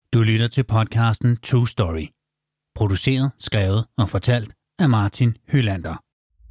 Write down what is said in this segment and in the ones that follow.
Du lytter til podcasten True Story. Produceret, skrevet og fortalt af Martin Hylander.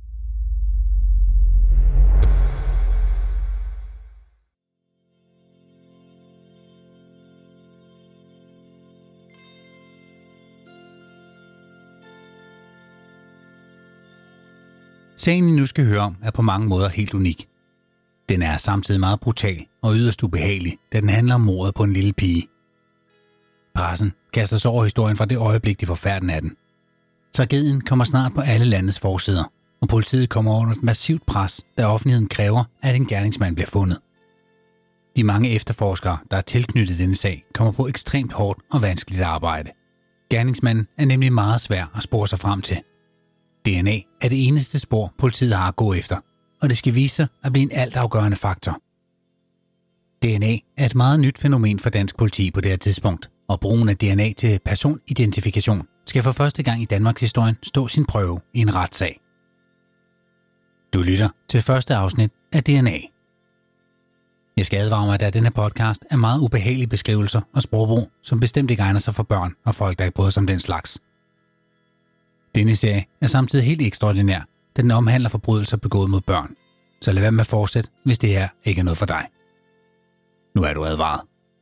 Sagen, I nu skal høre om, er på mange måder helt unik. Den er samtidig meget brutal og yderst ubehagelig, da den handler om mordet på en lille pige. Pressen kaster sig over historien fra det øjeblik, de får færden af den. Tragedien kommer snart på alle landets forsider, og politiet kommer under et massivt pres, da offentligheden kræver, at en gerningsmand bliver fundet. De mange efterforskere, der er tilknyttet denne sag, kommer på ekstremt hårdt og vanskeligt arbejde. Gerningsmanden er nemlig meget svær at spore sig frem til. DNA er det eneste spor, politiet har at gå efter, og det skal vise sig at blive en altafgørende faktor. DNA er et meget nyt fænomen for dansk politi på det her tidspunkt, og brugen af DNA til personidentifikation skal for første gang i Danmarks historie stå sin prøve i en retssag. Du lytter til første afsnit af DNA. Jeg skal advare mig, at denne podcast er meget ubehagelige beskrivelser og sprogbrug, som bestemt ikke egner sig for børn og folk, der ikke bryder sig om den slags. Denne serie er samtidig helt ekstraordinær, da den omhandler forbrydelser begået mod børn. Så lad være med at fortsætte, hvis det her ikke er noget for dig. Nu er du advaret.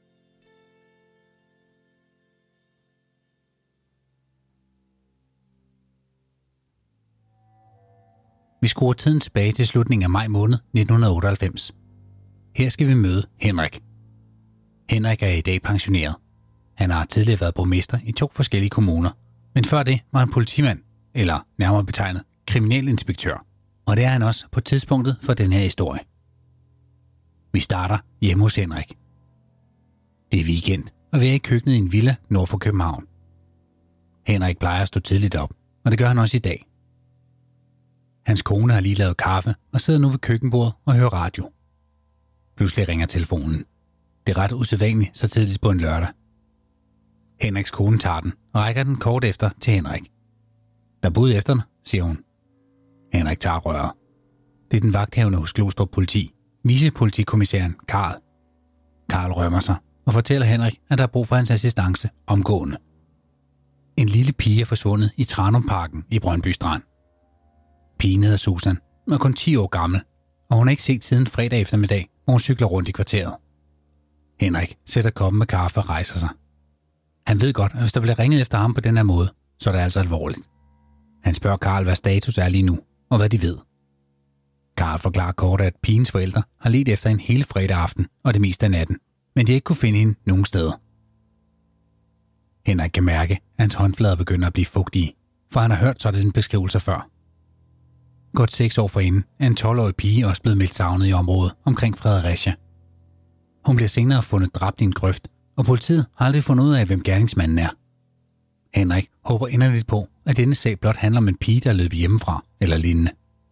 Vi skruer tiden tilbage til slutningen af maj måned 1998. Her skal vi møde Henrik. Henrik er i dag pensioneret. Han har tidligere været borgmester i 2 forskellige kommuner, men før det var han politimand, eller nærmere betegnet kriminalinspektør. Og det er han også på tidspunktet for den her historie. Vi starter hjemme hos Henrik. Det er weekend, og vi er i køkkenet i en villa nord for København. Henrik plejer at stå tidligt op, og det gør han også i dag. Hans kone har lige lavet kaffe og sidder nu ved køkkenbordet og hører radio. Pludselig ringer telefonen. Det er ret usædvanligt så tidligt på en lørdag. Henriks kone tager den og rækker den kort efter til Henrik. Der er bud efter den, siger hun. Henrik tager røret. Det er den vagthavende hos Glostrup politi, vicepolitikommissæren Karl. Karl rømmer sig og fortæller Henrik, at der er brug for hans assistance omgående. En lille pige er forsvundet i Tranumparken i Brøndby Strand. Pigen hedder Susan og er kun 10 år gammel, og hun er ikke set siden fredag eftermiddag, hvor hun cykler rundt i kvarteret. Henrik sætter koppen med kaffe og rejser sig. Han ved godt, at hvis der bliver ringet efter ham på den her måde, så er det altså alvorligt. Han spørger Karl, hvad status er lige nu, og hvad de ved. Karl forklarer kort, at pigens forældre har ledt efter hende hele fredag aften og det meste af natten, men de ikke kunne finde hende nogen steder. Henrik kan mærke, at hans håndflader begynder at blive fugtige, for han har hørt sådan beskrivelser før. Godt 6 år forinden er en 12-årig pige også blevet meldt savnet i området omkring Fredericia. Hun bliver senere fundet dræbt i en grøft, og politiet har aldrig fundet ud af, hvem gerningsmanden er. Henrik håber inderligt på, at denne sag blot handler om en pige, der er løbet hjemmefra eller lignende.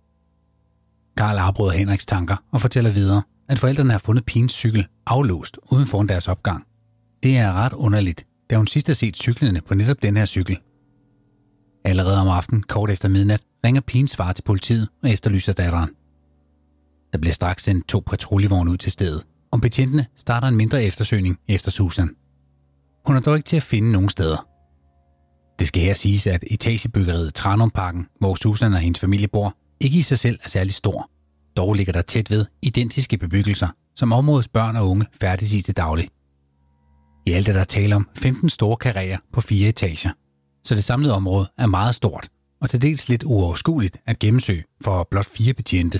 Karl afbryder Henriks tanker og fortæller videre, at forældrene har fundet pigens cykel aflåst uden foran deres opgang. Det er ret underligt, da hun sidst har set cyklerne på netop den her cykel. Allerede om aftenen, kort efter midnat, ringer pigens far til politiet og efterlyser datteren. Der bliver straks sendt 2 patruljevogne ud til stedet, og betjentene starter en mindre eftersøgning efter Susan. Hun er dog ikke til at finde nogen steder. Det skal her siges, at etagebyggeriet Tranumparken, hvor Susan og hendes familie bor, ikke i sig selv er særlig stor. Dog ligger der tæt ved identiske bebyggelser, som områdets børn og unge færdes i til daglig. I alt er der tale om 15 store karréer på 4 etager, så det samlede område er meget stort, og til dels lidt uoverskueligt at gennemsøge for blot 4 betjente.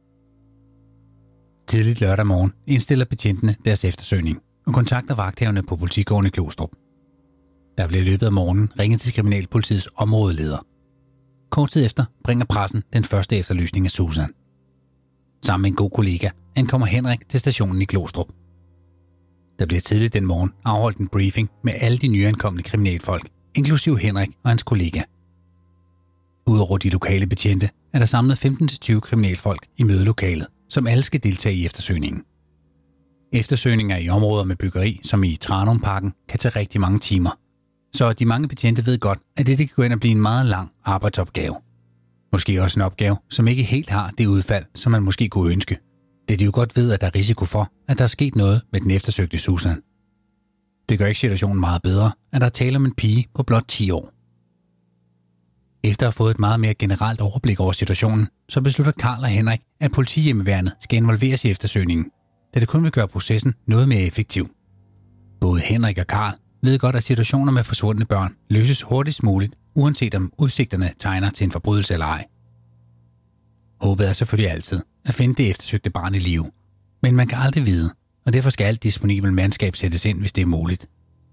Tidligt lørdag morgen indstiller betjentene deres eftersøgning og kontakter vagthavende på politigården i Glostrup. Der bliver i løbet af morgenen ringet til kriminalpolitiets områdeleder. Kort tid efter bringer pressen den første efterlysning af Susan. Sammen med en god kollega ankommer Henrik til stationen i Glostrup. Der bliver tidligt den morgen afholdt en briefing med alle de nyankomne kriminalfolk, inklusiv Henrik og hans kollega. Udover de lokale betjente er der samlet 15-20 kriminalfolk i mødelokalet, som alle skal deltage i eftersøgningen. Eftersøgninger i områder med byggeri, som i Tranumparken, kan tage rigtig mange timer. Så de mange betjente ved godt, at det kan gå ind og blive en meget lang arbejdsopgave. Måske også en opgave, som ikke helt har det udfald, som man måske kunne ønske. Det de jo godt ved, at der er risiko for, at der er sket noget med den eftersøgte Susan. Det gør ikke situationen meget bedre, at der taler om en pige på blot 10 år. Efter at have fået et meget mere generelt overblik over situationen, så beslutter Karl og Henrik, at politihjemmeværnet skal involveres i eftersøgningen, da det kun vil gøre processen noget mere effektiv. Både Henrik og Karl ved godt, at situationer med forsvundne børn løses hurtigst muligt, uanset om udsigterne tegner til en forbrydelse eller ej. Håbet er selvfølgelig altid at finde det eftersøgte barn i live, men man kan aldrig vide, og derfor skal alt disponibel mandskab sættes ind, hvis det er muligt.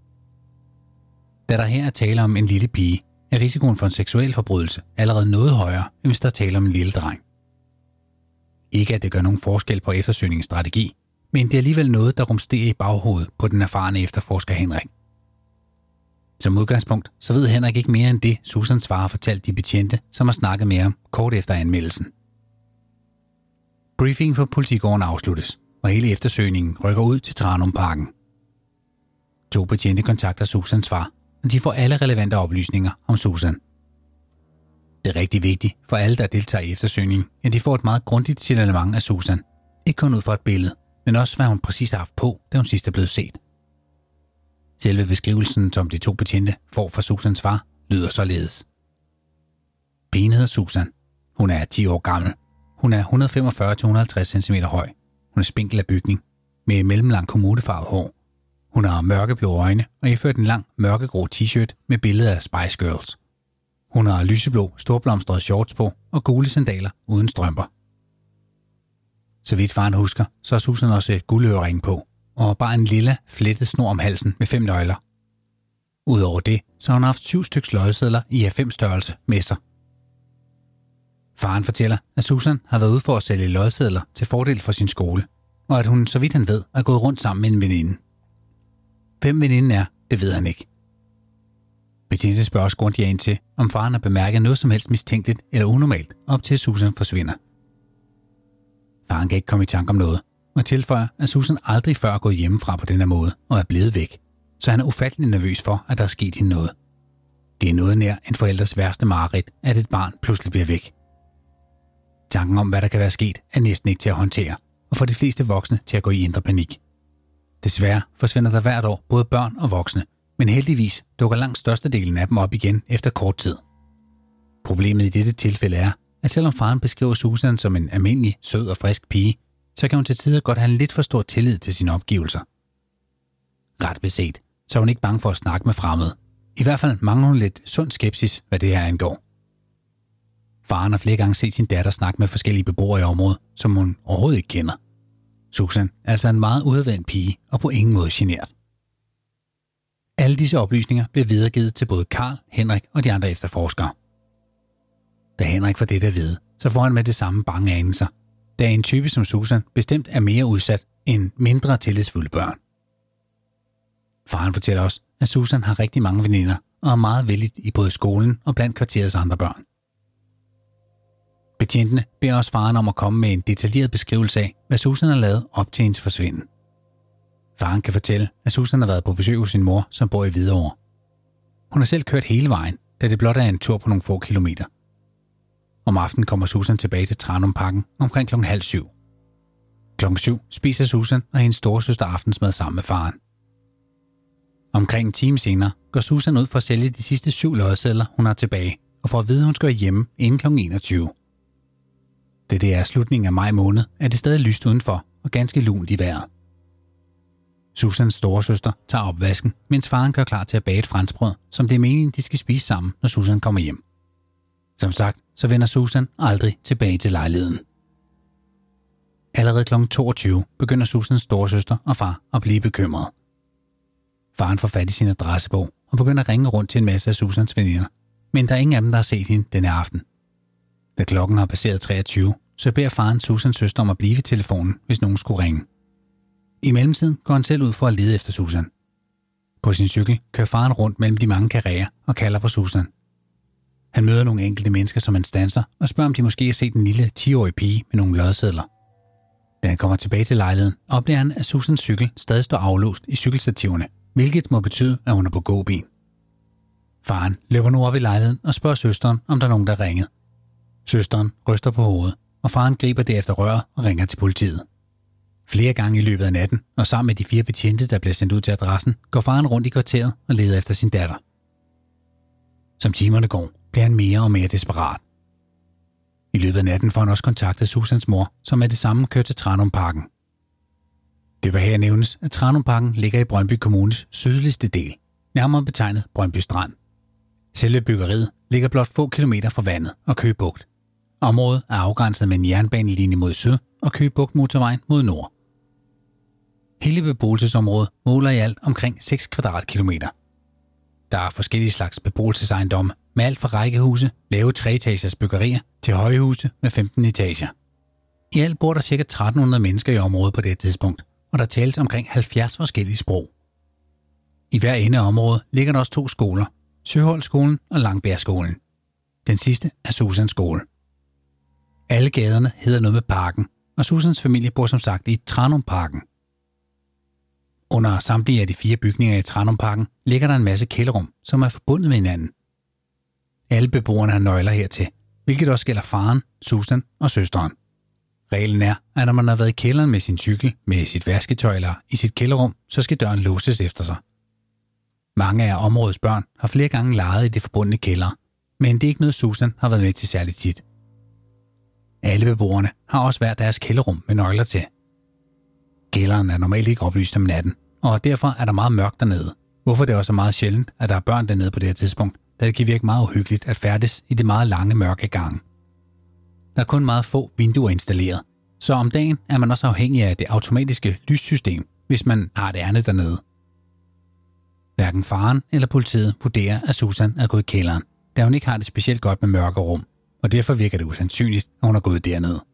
Da der her er tale om en lille pige, er risikoen for en seksuel forbrydelse allerede noget højere, end hvis der er tale om en lille dreng. Ikke at det gør nogen forskel på eftersøgningens strategi, men det er alligevel noget, der rumsterer i baghovedet på den erfarne efterforsker Henrik. Som udgangspunkt, så ved Henrik ikke mere end det, Susans far har fortalt de betjente, som har snakket med ham kort efter anmeldelsen. Briefingen for politigården afsluttes, og hele eftersøgningen rykker ud til Tranumparken. 2 betjente kontakter Susans far, og de får alle relevante oplysninger om Susan. Det er rigtig vigtigt for alle, der deltager i eftersøgningen, at de får et meget grundigt signalement af Susan. Ikke kun ud fra et billede, men også hvad hun præcis har haft på, da hun sidst er blevet set. Selve beskrivelsen, som de 2 betjente får fra Susans far, lyder således. Pigen hedder Susan. Hun er 10 år gammel. Hun er 145-150 cm høj. Hun er spinkel af bygning, med mellemlang kommodefarvet hår. Hun har mørkeblå øjne og iført en lang mørkegrå t-shirt med billeder af Spice Girls. Hun har lyseblå, storblomstrede shorts på og gule sandaler uden strømper. Så vidt faren husker, så har Susan også guldørering på, og bare en lille, flettet snor om halsen med 5 nøgler. Udover det, så har hun haft 7 styks lodsedler i A5-størrelse med sig. Faren fortæller, at Susan har været ude for at sælge lodsedler til fordel for sin skole, og at hun, så vidt han ved, er gået rundt sammen med en veninde. Hvem veninden er, det ved han ikke. Betjente spørger også grundigt ind til, om faren har bemærket noget som helst mistænkeligt eller unormalt, op til Susan forsvinder. Faren kan ikke komme i tanke om noget, og tilføjer, at Susan aldrig før er gået hjemmefra på denne måde og er blevet væk, så han er ufattelig nervøs for, at der er sket hende noget. Det er noget nær en forældres værste mareridt, at et barn pludselig bliver væk. Tanken om, hvad der kan være sket, er næsten ikke til at håndtere, og får de fleste voksne til at gå i indre panik. Desværre forsvinder der hvert år både børn og voksne, men heldigvis dukker langt størstedelen af dem op igen efter kort tid. Problemet i dette tilfælde er, at selvom faren beskriver Susan som en almindelig, sød og frisk pige, så kan hun til tider godt have en lidt for stor tillid til sine omgivelser. Ret beset, så er hun ikke bange for at snakke med fremmede. I hvert fald mangler hun lidt sund skepsis, hvad det her angår. Faren har flere gange set sin datter snakke med forskellige beboere i området, som hun overhovedet ikke kender. Susan er altså en meget udadvendt pige og på ingen måde genert. Alle disse oplysninger bliver videregivet til både Karl, Henrik og de andre efterforskere. Da Henrik får dette at vide, så får han med det samme bange anelser, da en type som Susan bestemt er mere udsat end mindre tillidsfulde børn. Faren fortæller også, at Susan har rigtig mange veninder og er meget vellidt i både skolen og blandt kvarterets andre børn. Betjentene beder også faren om at komme med en detaljeret beskrivelse af, hvad Susan har lavet op til hendes forsvinden. Faren kan fortælle, at Susan har været på besøg hos sin mor, som bor i Hvidovre. Hun har selv kørt hele vejen, da det blot er en tur på nogle få kilometer. Om aftenen kommer Susan tilbage til Tranumparken omkring 6:30. 7:00 spiser Susan og hendes storesøster aftensmad sammen med faren. Omkring en time senere går Susan ud for at sælge de sidste 7 lodsedler, hun har tilbage, og for at vide, at hun skal være hjemme inden kl. 21. Da det er slutningen af maj måned, er det stadig lyst udenfor og ganske lunt i vejret. Susans storesøster tager opvasken, mens faren gør klar til at bage et franskbrød, som det er meningen, de skal spise sammen, når Susan kommer hjem. Som sagt, så vender Susan aldrig tilbage til lejligheden. Allerede kl. 22 begynder Susans storesøster og far at blive bekymrede. Faren får fat i sin adressebog og begynder at ringe rundt til en masse af Susans veninder, men der er ingen af dem, der har set hende denne aften. Da klokken har passeret 23, så beder faren Susans søster om at blive ved telefonen, hvis nogen skulle ringe. I mellemtiden går han selv ud for at lede efter Susan. På sin cykel kører faren rundt mellem de mange karrierer og kalder på Susan. Han møder nogle enkelte mennesker, som han standser, og spørger, om de måske har set en lille 10-årig pige med nogle lodsedler. Da han kommer tilbage til lejligheden, opdager han, at Susans cykel stadig står aflåst i cykelstativerne, hvilket må betyde, at hun er på gåben. Faren løber nu op i lejligheden og spørger søsteren, om der er nogen, der ringede. Søsteren ryster på hovedet, og faren griber derefter røret og ringer til politiet. Flere gange i løbet af natten, og sammen med de 4 betjente, der bliver sendt ud til adressen, går faren rundt i kvarteret og leder efter sin datter. Som timerne går, bliver han mere og mere desperat. I løbet af natten får han også kontaktet Susans mor, som med det samme kører til Tranumparken. Det var her nævnes, at Tranumparken ligger i Brøndby Kommunes sydligste del, nærmere betegnet Brøndby Strand. Selve byggeriet ligger blot få kilometer fra vandet og Køge Bugt. Området er afgrænset med en jernbanelinje mod syd og Køge Bugt motorvejen mod nord. Hele beboelsesområdet måler i alt omkring 6 kvadratkilometer. Der er forskellige slags beboelsesejendomme med alt fra rækkehuse, lave 3-etagers byggerier til højhuse med 15 etager. I alt bor der ca. 1300 mennesker i området på det tidspunkt, og der tales omkring 70 forskellige sprog. I hver ende af området ligger der også 2 skoler, Søholtskolen og Langbjergskolen. Den sidste er Susans skole. Alle gaderne hedder noget med parken, og Susans familie bor som sagt i Tranumparken. Under samtlige af de 4 bygninger i Tranumparken ligger der en masse kælderrum, som er forbundet med hinanden. Alle beboerne har nøgler hertil, hvilket også gælder faren, Susan og søsteren. Reglen er, at når man har været i kælderen med sin cykel, med sit vasketøj eller i sit kælderrum, så skal døren låses efter sig. Mange af områdets børn har flere gange leget i det forbundne kælder, men det er ikke noget Susan har været med til særligt tit. Alle beboerne har også hver deres kælderrum med nøgler til. Kælderen er normalt ikke oplyst om natten, og derfor er der meget mørkt dernede, hvorfor det også er meget sjældent, at der er børn dernede på det her tidspunkt, da det kan virke meget uhyggeligt at færdes i det meget lange mørke gange. Der er kun meget få vinduer installeret, så om dagen er man også afhængig af det automatiske lyssystem, hvis man har et ærne dernede. Hverken faren eller politiet vurderer, at Susan er gået i kælderen, da hun ikke har det specielt godt med mørke rum, og derfor virker det usandsynligt, at hun er gået dernede.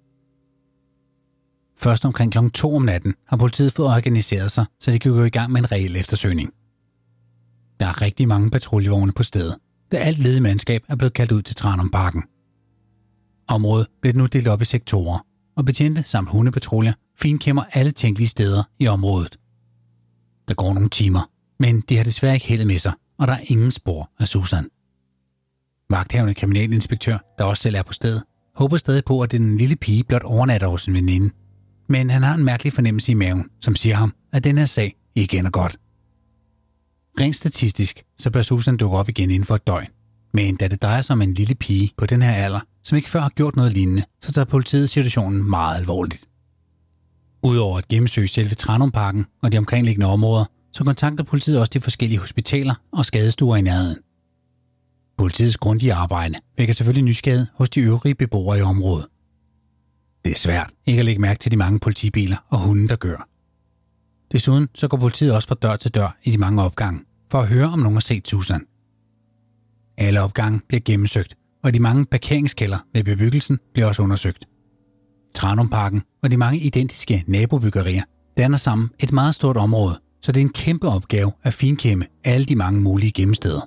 Først omkring kl. 2 om natten har politiet fået organiseret sig, så de kan gå i gang med en reel eftersøgning. Der er rigtig mange patruljevogne på stedet, da alt ledigt mandskab er blevet kaldt ud til Tranumparken. Området bliver nu delt op i sektorer, og betjente samt hundepatruljer finkæmmer alle tænkelige steder i området. Der går nogle timer, men de har desværre ikke heldet med sig, og der er ingen spor af Susan. Vagthavende kriminalinspektør, der også selv er på stedet, håber stadig på, at den lille pige blot overnatter hos en veninde. Men han har en mærkelig fornemmelse i maven, som siger ham, at den her sag ikke ender godt. Rent statistisk, så bør Susan dukke op igen inden for et døgn. Men da det drejer sig om en lille pige på den her alder, som ikke før har gjort noget lignende, så tager politiet situationen meget alvorligt. Udover at gennemsøge selve Tranumparken og de omkringliggende områder, så kontakter politiet også de forskellige hospitaler og skadestuer i nærheden. Politiets grundige arbejde vækker selvfølgelig nysgerrighed hos de øvrige beboere i området. Det er svært ikke at lægge mærke til de mange politibiler og hunde, der gør. Desuden så går politiet også fra dør til dør i de mange opgange, for at høre, om nogen har set Susan. Alle opgange bliver gennemsøgt, og de mange parkeringskælder ved bebyggelsen bliver også undersøgt. Tranumparken og de mange identiske nabobyggerier danner sammen et meget stort område, så det er en kæmpe opgave at finkæmme alle de mange mulige gemmesteder.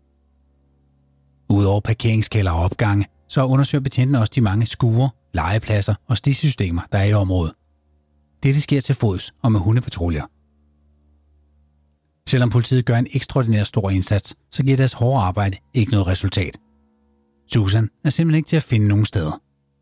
Udover parkeringskælder og opgange, så undersøger betjentene også de mange skure, legepladser og stisystemer, der er i området. Dette sker til fods og med hundepatruljer. Selvom politiet gør en ekstraordinær stor indsats, så giver deres hårde arbejde ikke noget resultat. Susan er simpelthen ikke til at finde nogen steder.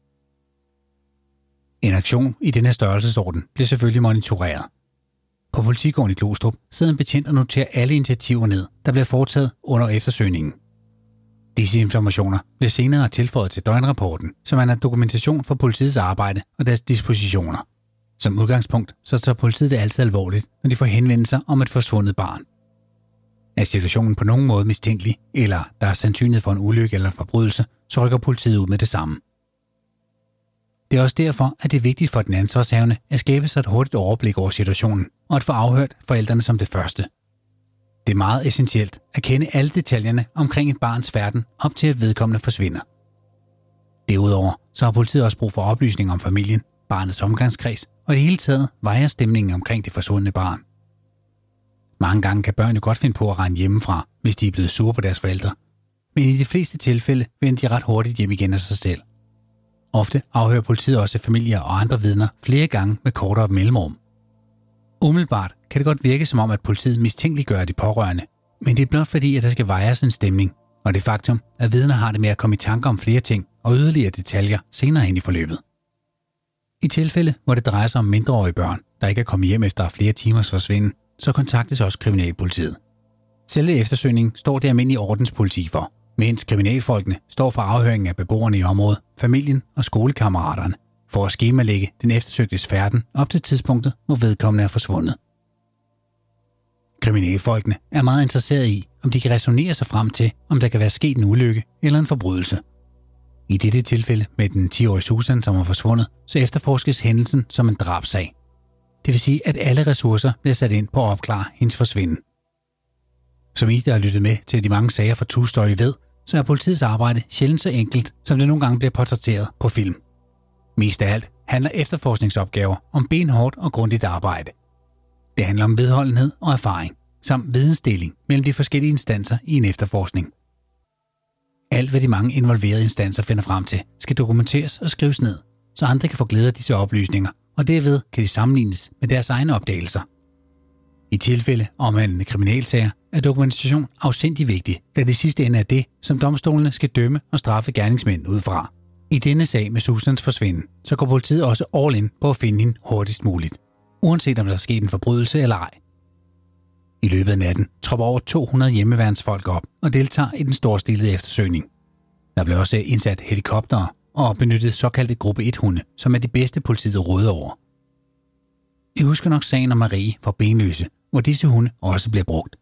En aktion i denne størrelsesorden bliver selvfølgelig monitoreret. På politigården i Glostrup sidder en betjent og noterer alle initiativer ned, der bliver foretaget under eftersøgningen. Disse informationer bliver senere tilføjet til døgnrapporten, som er en dokumentation for politiets arbejde og deres dispositioner. Som udgangspunkt så tager politiet det altid alvorligt, når de får henvendelser om et forsvundet barn. Er situationen på nogen måde mistænkelig, eller der er sandsynlighed for en ulykke eller en forbrydelse, så rykker politiet ud med det samme. Det er også derfor, at det er vigtigt for den ansvarshavende at skabe sig et hurtigt overblik over situationen, og at få afhørt forældrene som det første. Det er meget essentielt at kende alle detaljerne omkring et barns færden op til at vedkommende forsvinder. Derudover så har politiet også brug for oplysninger om familien, barnets omgangskreds, og i det hele taget vejer stemningen omkring det forsvundne barn. Mange gange kan børn jo godt finde på at rende hjemmefra, hvis de er blevet sure på deres forældre, men i de fleste tilfælde vender de ret hurtigt hjem igen af sig selv. Ofte afhører politiet også familier og andre vidner flere gange med kortere mellemrum. Umiddelbart kan det godt virke som om, at politiet mistænkeliggør de pårørende, men det er blot fordi, at der skal vejes en stemning, og det faktum, at vidner har det med at komme i tanker om flere ting og yderligere detaljer senere hen i forløbet. I tilfælde, hvor det drejer sig om mindreårige børn, der ikke er kommet hjem efter flere timers forsvinden, så kontaktes også kriminalpolitiet. Selve eftersøgningen står det almindelige ordenspoliti for, mens kriminalfolkene står for afhøringen af beboerne i området, familien og skolekammeraterne, for at skemalægge den eftersøgtes færden op til tidspunktet, hvor vedkommende er forsvundet. Kriminalfolkene er meget interesserede i, om de kan ræsonnere sig frem til, om der kan være sket en ulykke eller en forbrydelse. I dette tilfælde med den 10-årige Susan, som er forsvundet, så efterforskes hændelsen som en drabsag. Det vil sige, at alle ressourcer bliver sat ind på at opklare hendes forsvinden. Som I, der har lyttet med til de mange sager fra True Story ved, så er politiets arbejde sjældent så enkelt, som det nogle gange bliver portrætteret på film. Mest af alt handler efterforskningsopgaver om benhårdt og grundigt arbejde. Det handler om vedholdenhed og erfaring, samt vidensdeling mellem de forskellige instanser i en efterforskning. Alt, hvad de mange involverede instanser finder frem til, skal dokumenteres og skrives ned, så andre kan få glæde af disse oplysninger, og derved kan de sammenlignes med deres egne opdagelser. I tilfælde omhandlende kriminalsager er dokumentation afsindig vigtig, da det sidste ende er det, som domstolene skal dømme og straffe gerningsmænd ud fra. I denne sag med Susans forsvinden, så går politiet også all in på at finde hende hurtigst muligt, uanset om der er sket en forbrydelse eller ej. I løbet af natten tropper over 200 hjemmeværnsfolk op og deltager i den storstilede eftersøgning. Der blev også indsat helikoptere og benyttet såkaldte gruppe 1-hunde, som er de bedste politiet råder over. I husker nok sagen om Marie fra Benløse, hvor disse hunde også bliver brugt.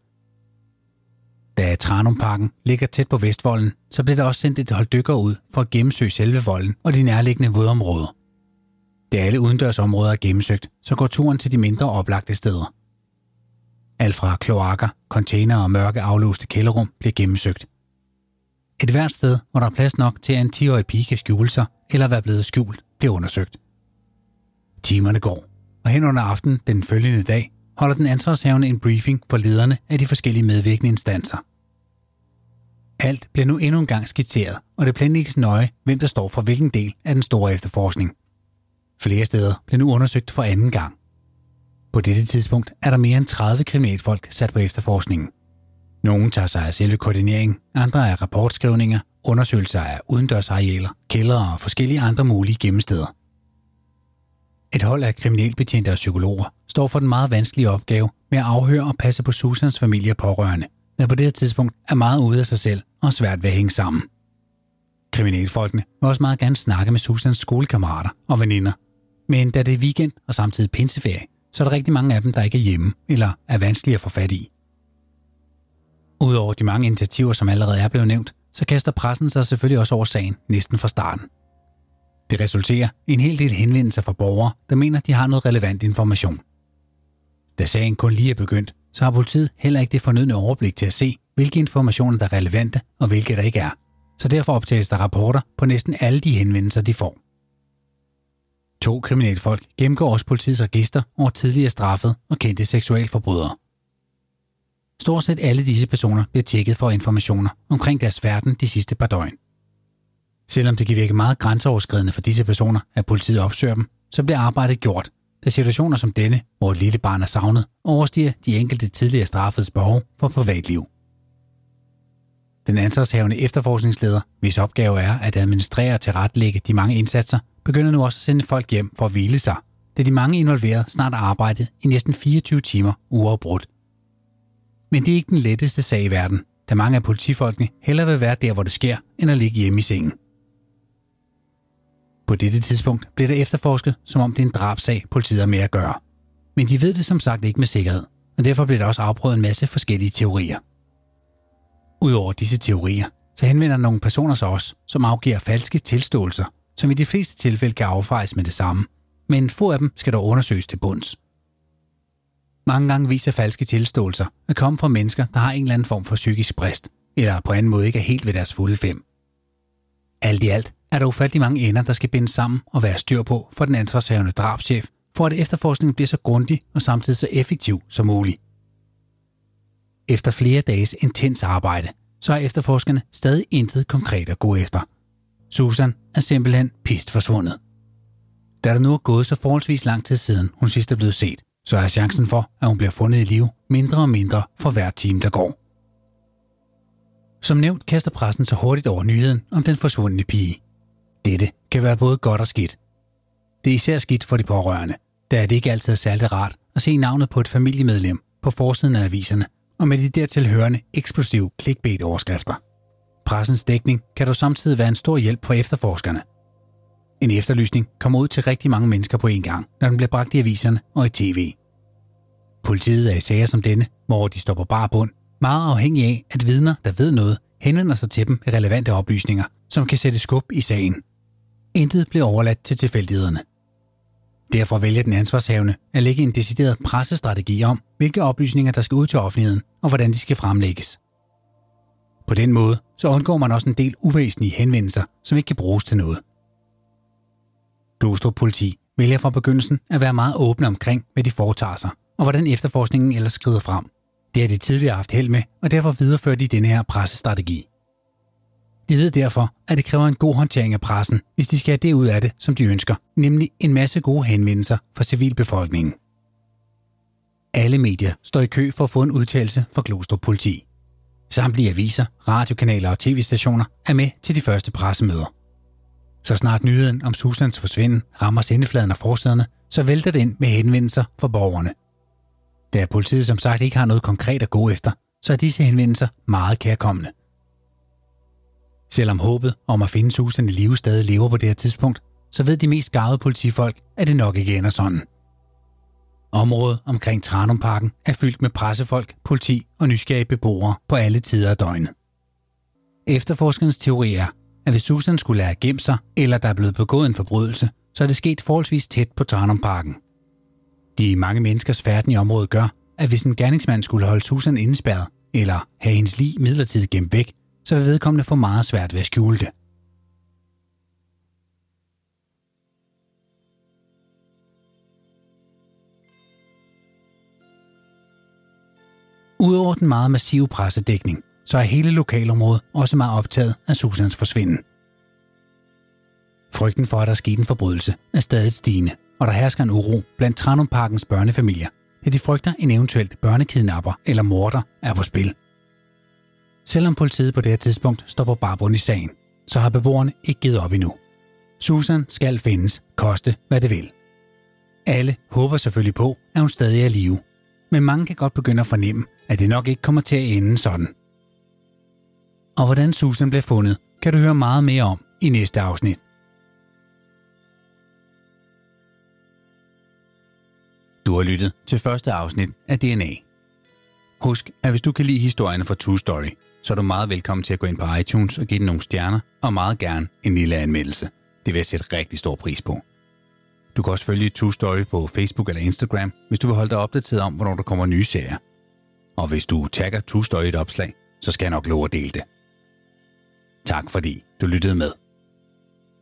Da Tranumparken ligger tæt på Vestvolden, så blev der også sendt et hold dykkere ud for at gennemsøge selve volden og de nærliggende vådområder. Da alle udendørsområder er gennemsøgt, så går turen til de mindre oplagte steder. Alt fra kloakker, container og mørke aflåste kælderrum bliver gennemsøgt. Et hvert sted, hvor der er plads nok til, at en 10-årig pige kan skjule sig eller være blevet skjult, bliver undersøgt. Timerne går, og hen under aftenen den følgende dag holder den ansvarshavende en briefing for lederne af de forskellige medvirkende instanser. Alt bliver nu endnu en gang skitseret, og det planlægges nøje, hvem der står for hvilken del af den store efterforskning. Flere steder bliver nu undersøgt for anden gang. På dette tidspunkt er der mere end 30 kriminalfolk sat på efterforskningen. Nogle tager sig af selve koordineringen, andre af rapportskrivninger, undersøgelser af udendørsarealer, kældre og forskellige andre mulige gemmesteder. Et hold af kriminalbetjente og psykologer står for den meget vanskelige opgave med at afhøre og passe på Susans familie og pårørende, der på det tidspunkt er meget ude af sig selv og svært ved at hænge sammen. Kriminalfolkene vil også meget gerne snakke med Susans skolekammerater og veninder, men da det er weekend og samtidig pinseferie, så er der rigtig mange af dem, der ikke er hjemme eller er vanskelige at få fat i. Udover de mange initiativer, som allerede er blevet nævnt, så kaster pressen sig selvfølgelig også over sagen næsten fra starten. Det resulterer i en hel del henvendelser fra borgere, der mener, de har noget relevant information. Da sagen kun lige er begyndt, så har politiet heller ikke det fornødne overblik til at se, hvilke informationer der er relevante og hvilke der ikke er. Så derfor optages der rapporter på næsten alle de henvendelser, de får. 2 kriminalfolk gennemgår også politiets register over tidligere straffede og kendte seksualforbrydere. Stort set alle disse personer bliver tjekket for informationer omkring deres færden de sidste par døgn. Selvom det kan virke meget grænseoverskridende for disse personer, at politiet opsøger dem, så bliver arbejdet gjort, da situationer som denne, hvor et lille barn er savnet, overstiger de enkelte tidligere straffedes behov for privatliv. Den ansvarshavende efterforskningsleder, hvis opgave er at administrere og tilrettelægge de mange indsatser, begynder nu også at sende folk hjem for at hvile sig, da de mange involverede snart har arbejdet i næsten 24 timer uafbrudt. Men det er ikke den letteste sag i verden, da mange af politifolkene hellere vil være der, hvor det sker, end at ligge hjemme i sengen. På dette tidspunkt bliver der efterforsket, som om det er en drabsag, politiet har med at gøre. Men de ved det som sagt ikke med sikkerhed, og derfor bliver der også afprøvet en masse forskellige teorier. Udover disse teorier, så henvender nogle personer sig også, som afgiver falske tilståelser, som i de fleste tilfælde kan affejes med det samme, men få af dem skal dog undersøges til bunds. Mange gange viser falske tilståelser at komme fra mennesker, der har en eller anden form for psykisk brist, eller på anden måde ikke er helt ved deres fulde 5. Alt i alt er der ufattelig mange ender, der skal bindes sammen og være styr på for den ansvarshavende drabschef, for at efterforskningen bliver så grundig og samtidig så effektiv som muligt. Efter flere dages intens arbejde, så er efterforskerne stadig intet konkret at gå efter. Susan er simpelthen pist forsvundet. Da der nu er gået så forholdsvis lang tid siden, hun sidst er blevet set, så er chancen for, at hun bliver fundet i live, mindre og mindre for hver time, der går. Som nævnt kaster pressen sig hurtigt over nyheden om den forsvundne pige. Dette kan være både godt og skidt. Det er især skidt for de pårørende, Da er det ikke altid særligt rart at se navnet på et familiemedlem på forsiden af aviserne og med de dertil hørende eksplosive clickbait-overskrifter. Pressens dækning kan dog samtidig være en stor hjælp for efterforskerne. En efterlysning kommer ud til rigtig mange mennesker på en gang, når den bliver bragt i aviserne og i tv. Politiet er i sager som denne, hvor de står på bar bund, meget afhængig af, at vidner, der ved noget, henvender sig til dem med relevante oplysninger, som kan sætte skub i sagen. Intet bliver overladt til tilfældighederne. Derfor vælger den ansvarshavende at lægge en decideret pressestrategi om, hvilke oplysninger der skal ud til offentligheden og hvordan de skal fremlægges. På den måde så undgår man også en del uvæsentlige henvendelser, som ikke kan bruges til noget. Glostrup Politi vælger fra begyndelsen at være meget åbne omkring, hvad de foretager sig, og hvordan efterforskningen ellers skrider frem. Det har de tidligere haft held med, og derfor viderefører de denne her pressestrategi. De ved derfor, at det kræver en god håndtering af pressen, hvis de skal have det ud af det, som de ønsker, nemlig en masse gode henvendelser fra civilbefolkningen. Alle medier står i kø for at få en udtalelse fra Glostrup Politi. Samtlige aviser, radiokanaler og tv-stationer er med til de første pressemøder. Så snart nyheden om Susans forsvinden rammer sendefladen af forsiderne, så vælter det ind med henvendelser fra borgerne. Da politiet som sagt ikke har noget konkret at gå efter, så er disse henvendelser meget kærkommende. Selvom håbet om at finde Susan i live stadig lever på det her tidspunkt, så ved de mest garvede politifolk, at det nok ikke ender sådan. Området omkring Tranumparken er fyldt med pressefolk, politi og nysgerrige beboere på alle tider af døgnet. Efterforskernes teori er, at hvis Susan skulle have gemt sig, eller der er blevet begået en forbrydelse, så er det sket forholdsvis tæt på Tranumparken. De mange menneskers færden i området gør, at hvis en gerningsmand skulle holde Susan indespærret, eller have hendes lig midlertidigt gemt væk, så vil vedkommende få meget svært ved at skjule det. Udover den meget massive pressedækning, så er hele lokalområdet også meget optaget af Susans forsvinden. Frygten for, at der skete en forbrydelse, er stadig stigende, og der hersker en uro blandt Tranumparkens børnefamilier, da de frygter en eventuelt børnekidnapper eller morder er på spil. Selvom politiet på det her tidspunkt står på barbund i sagen, så har beboerne ikke givet op endnu. Susan skal findes, koste hvad det vil. Alle håber selvfølgelig på, at hun stadig er i live, men mange kan godt begynde at fornemme, at det nok ikke kommer til at ende sådan. Og hvordan Susan blev fundet, kan du høre meget mere om i næste afsnit. Du har lyttet til første afsnit af DNA. Husk, at hvis du kan lide historierne fra True Story, så er du meget velkommen til at gå ind på iTunes og give den nogle stjerner, og meget gerne en lille anmeldelse. Det vil jeg sætte rigtig stor pris på. Du kan også følge True Story på Facebook eller Instagram, hvis du vil holde dig opdateret om, hvornår der kommer nye serier. Og hvis du tagger True Story et opslag, så skal jeg nok love at dele det. Tak fordi du lyttede med.